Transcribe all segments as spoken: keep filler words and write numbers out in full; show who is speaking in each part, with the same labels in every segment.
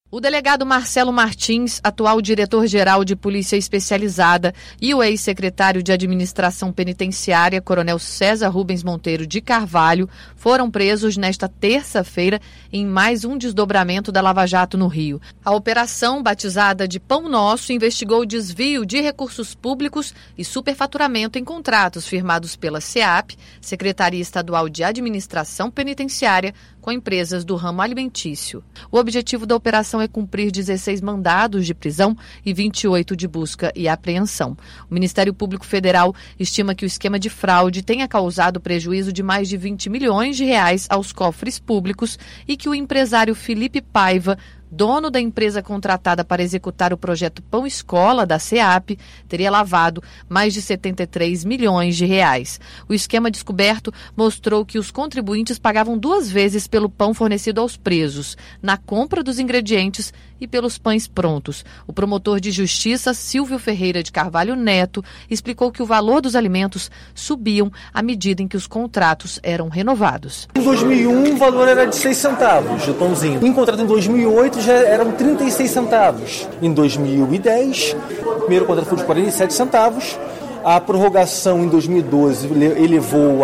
Speaker 1: O delegado Marcelo Martins, atual diretor-geral de Polícia Especializada, e o ex-secretário de Administração Penitenciária, Coronel César Rubens Monteiro de Carvalho, foram presos nesta terça-feira em mais um desdobramento da Lava Jato no Rio. A operação, batizada de Pão Nosso, investigou o desvio de recursos públicos e superfaturamento em contratos firmados pela SEAP, Secretaria Estadual de Administração Penitenciária, com empresas do ramo alimentício. O objetivo da operação é cumprir dezesseis mandados de prisão e vinte e oito de busca e apreensão. O Ministério Público Federal estima que o esquema de fraude tenha causado prejuízo de mais de vinte milhões de reais aos cofres públicos e que o empresário Felipe Paiva, dono da empresa contratada para executar o projeto Pão Escola da SEAP, teria lavado mais de setenta e três milhões de reais. O esquema descoberto mostrou que os contribuintes pagavam duas vezes pelo pão fornecido aos presos, na compra dos ingredientes e pelos pães prontos. O promotor de justiça, Silvio Ferreira de Carvalho Neto, explicou que o valor dos alimentos subiam à medida em que os contratos eram renovados.
Speaker 2: Em dois mil e um, o valor era de seis centavos de pãozinho. Em contrato em dois mil e oito, já eram trinta e seis centavos. Em dois mil e dez, o primeiro contrato foi de quarenta e sete centavos. A prorrogação em dois mil e doze elevou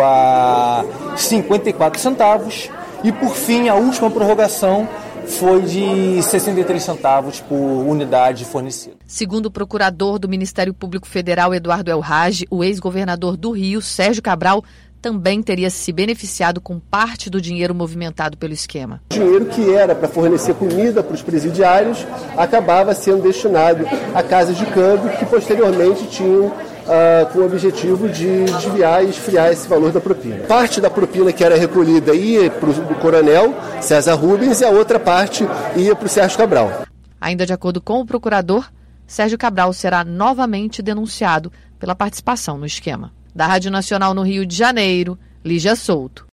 Speaker 2: a cinquenta e quatro centavos. E, por fim, a última prorrogação foi de sessenta e três centavos por unidade fornecida.
Speaker 1: Segundo o procurador do Ministério Público Federal, Eduardo Elrage, o ex-governador do Rio, Sérgio Cabral, também teria se beneficiado com parte do dinheiro movimentado pelo esquema.
Speaker 3: O dinheiro que era para fornecer comida para os presidiários acabava sendo destinado a casas de câmbio que posteriormente tinham uh, com o objetivo de desviar e esfriar esse valor da propina. Parte da propina que era recolhida ia para o coronel César Rubens e a outra parte ia para o Sérgio Cabral.
Speaker 1: Ainda de acordo com o procurador, Sérgio Cabral será novamente denunciado pela participação no esquema. Da Rádio Nacional no Rio de Janeiro, Lígia Souto.